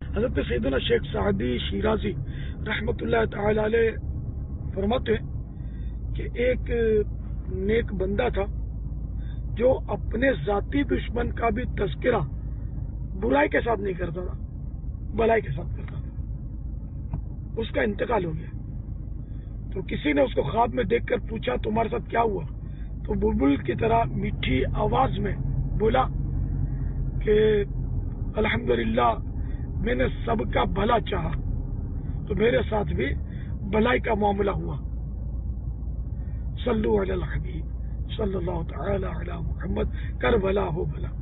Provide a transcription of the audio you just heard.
हज़रत सैयदना शेख सादी शिराजी रहमतुल्लाह ताला अलैह फरमाते हैं कि एक नेक बंदा था जो अपने जाती दुश्मन का भी तज़किरा बुराई के साथ नहीं करता था, भलाई के साथ करता था। उसका इंतकाल हो गया तो किसी ने उसको ख्वाब में देखकर पूछा, तुम्हारे साथ क्या हुआ? तो बुलबुल की तरह मीठी आवाज में बोला कि अल्हम्दुलिल्लाह, मैंने सबका भला चाहा तो मेरे साथ भी भलाई का मामला हुआ। सल्लु अलल हबीब सल्लल्लाहु तआला अला मुहम्मद, कर भला हो भला।